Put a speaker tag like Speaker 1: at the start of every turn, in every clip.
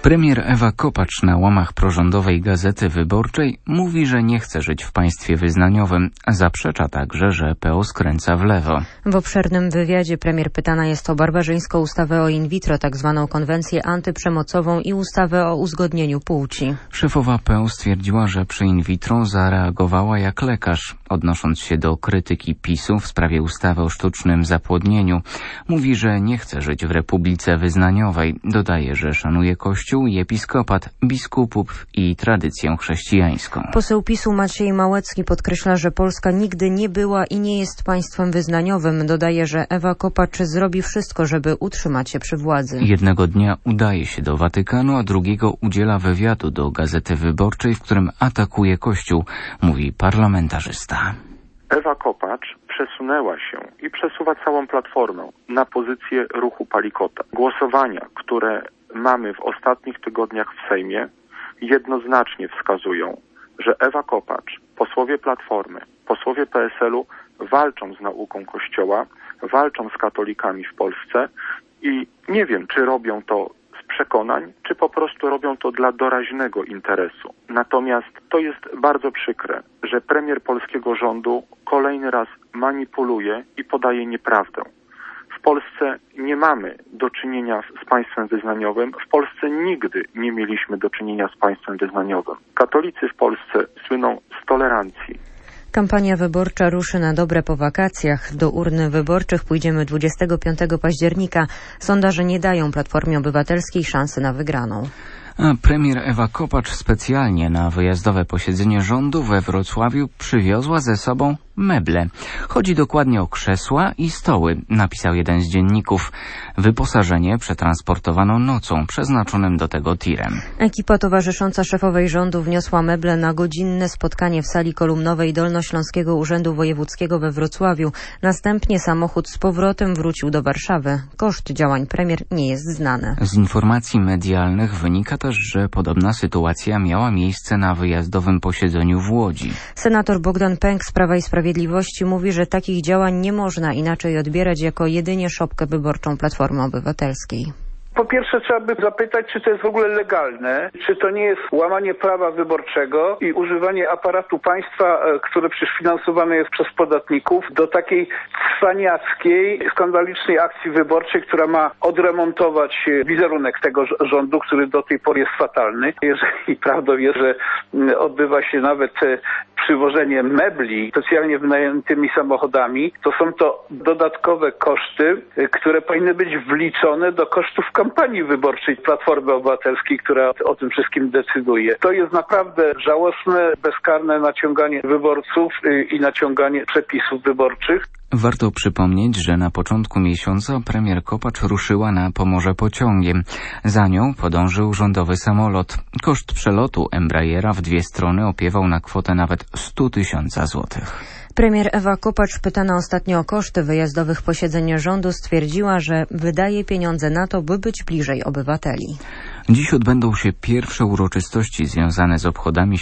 Speaker 1: Premier Ewa Kopacz na łamach prorządowej Gazety Wyborczej mówi, że nie chce żyć w państwie wyznaniowym. Zaprzecza także, że PO skręca w lewo.
Speaker 2: W obszernym wywiadzie premier pytana jest o barbarzyńską ustawę o in vitro, tak zwaną konwencję antyprzemocową i ustawę o uzgodnieniu płci.
Speaker 1: Szefowa PO stwierdziła, że przy in vitro zareagowała jak lekarz, odnosząc się do krytyki PiS-u w sprawie ustawy o sztucznym zapłodnieniu. Mówi, że nie chce żyć w republice wyznaniowej. Dodaje, że szanuje Kościół i episkopat, biskupów i tradycję chrześcijańską.
Speaker 2: Poseł PiS-u Maciej Małecki podkreśla, że Polska nigdy nie była i nie jest państwem wyznaniowym. Dodaje, że Ewa Kopacz zrobi wszystko, żeby utrzymać się przy władzy.
Speaker 1: Jednego dnia udaje się do Watykanu, a drugiego udziela wywiadu do Gazety Wyborczej, w którym atakuje Kościół, mówi parlamentarzysta.
Speaker 3: Ewa Kopacz przesunęła się i przesuwa całą Platformę na pozycję ruchu Palikota. Głosowania, które mamy w ostatnich tygodniach w Sejmie, jednoznacznie wskazują, że Ewa Kopacz, posłowie Platformy, posłowie PSL-u walczą z nauką Kościoła, walczą z katolikami w Polsce i nie wiem, czy robią to z przekonań, czy po prostu robią to dla doraźnego interesu. Natomiast to jest bardzo przykre, że premier polskiego rządu kolejny raz manipuluje i podaje nieprawdę. W Polsce nie mamy do czynienia z państwem wyznaniowym. W Polsce nigdy nie mieliśmy do czynienia z państwem wyznaniowym. Katolicy w Polsce słyną z tolerancji.
Speaker 2: Kampania wyborcza ruszy na dobre po wakacjach. Do urn wyborczych pójdziemy 25 października. Sondaże nie dają Platformie Obywatelskiej szansy na wygraną.
Speaker 1: A premier Ewa Kopacz specjalnie na wyjazdowe posiedzenie rządu we Wrocławiu przywiozła ze sobą meble. Chodzi dokładnie o krzesła i stoły, napisał jeden z dzienników. Wyposażenie przetransportowano nocą, przeznaczonym do tego tirem.
Speaker 2: Ekipa towarzysząca szefowej rządu wniosła meble na godzinne spotkanie w sali kolumnowej Dolnośląskiego Urzędu Wojewódzkiego we Wrocławiu. Następnie samochód z powrotem wrócił do Warszawy. Koszt działań premier nie jest znany.
Speaker 1: Z informacji medialnych wynika też, że podobna sytuacja miała miejsce na wyjazdowym posiedzeniu w Łodzi.
Speaker 2: Senator Bogdan Pęk z Prawa i Sprawiedliwości mówi, że takich działań nie można inaczej odbierać jako jedynie szopkę wyborczą Platformy Obywatelskiej.
Speaker 4: Po pierwsze trzeba by zapytać, czy to jest w ogóle legalne, czy to nie jest łamanie prawa wyborczego i używanie aparatu państwa, które przecież finansowane jest przez podatników, do takiej cwaniackiej, skandalicznej akcji wyborczej, która ma odremontować wizerunek tego rządu, który do tej pory jest fatalny. Jeżeli prawdą jest, że odbywa się nawet przywożenie mebli specjalnie wynajętymi samochodami, to są to dodatkowe koszty, które powinny być wliczone do kosztów kampanii wyborczej Platformy Obywatelskiej, która o tym wszystkim decyduje. To jest naprawdę żałosne, bezkarne naciąganie wyborców i naciąganie przepisów wyborczych.
Speaker 1: Warto przypomnieć, że na początku miesiąca premier Kopacz ruszyła na Pomorze pociągiem. Za nią podążył rządowy samolot. Koszt przelotu Embraera w dwie strony opiewał na kwotę nawet 100 000 złotych.
Speaker 2: Premier Ewa Kopacz, pytana ostatnio o koszty wyjazdowych posiedzeń rządu, stwierdziła, że wydaje pieniądze na to, by być bliżej obywateli.
Speaker 1: Dziś odbędą się pierwsze uroczystości związane z obchodami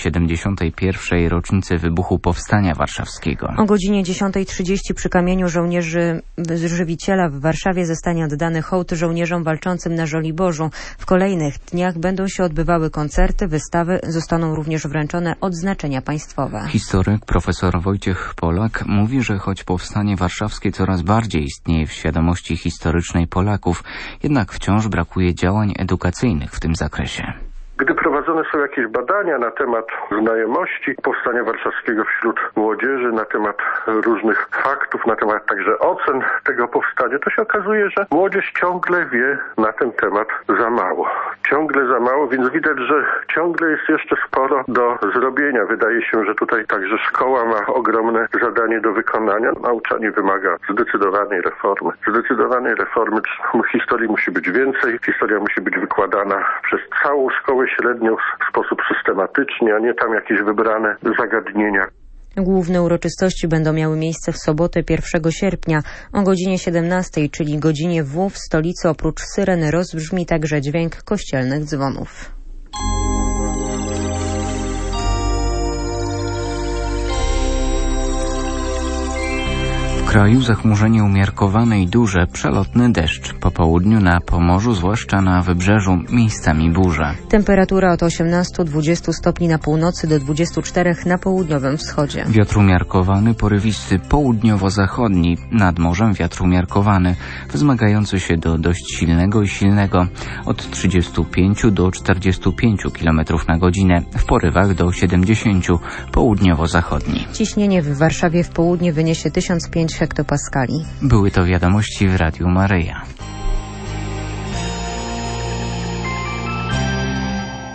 Speaker 1: 71. rocznicy wybuchu Powstania Warszawskiego.
Speaker 2: O godzinie 10:30 przy kamieniu żołnierzy Żywiciela w Warszawie zostanie oddany hołd żołnierzom walczącym na Żoliborzu. W kolejnych dniach będą się odbywały koncerty, wystawy, zostaną również wręczone odznaczenia państwowe.
Speaker 1: Historyk profesor Wojciech Polak mówi, że choć Powstanie Warszawskie coraz bardziej istnieje w świadomości historycznej Polaków, jednak wciąż brakuje działań edukacyjnych w tym zakresie.
Speaker 5: Gdy prowadzone są jakieś badania na temat znajomości Powstania Warszawskiego wśród młodzieży, na temat różnych faktów, na temat także ocen tego powstania, to się okazuje, że młodzież ciągle wie na ten temat za mało. Ciągle za mało, więc widać, że ciągle jest jeszcze sporo do zrobienia. Wydaje się, że tutaj także szkoła ma ogromne zadanie do wykonania. Nauczanie wymaga zdecydowanej reformy. Zdecydowanej reformy. Historii musi być więcej. Historia musi być wykładana przez całą szkołę średnią w sposób systematyczny, a nie tam jakieś wybrane zagadnienia.
Speaker 2: Główne uroczystości będą miały miejsce w sobotę 1 sierpnia o godzinie 17, czyli godzinie W. W stolicy oprócz syreny rozbrzmi także dźwięk kościelnych dzwonów.
Speaker 1: kraju zachmurzenie umiarkowane i duże, przelotny deszcz. Po południu na Pomorzu, zwłaszcza na wybrzeżu, miejscami burze.
Speaker 2: Temperatura od 18-20 stopni na północy do 24 na południowym wschodzie.
Speaker 1: Wiatr umiarkowany, porywisty południowo-zachodni. Nad morzem wiatr umiarkowany, wzmagający się do dość silnego i silnego. Od 35 do 45 km na godzinę. W porywach do 70 południowo-zachodni.
Speaker 2: Ciśnienie w Warszawie w południe wyniesie 1005 hektopaskali.
Speaker 1: Były to wiadomości w Radiu Maryja.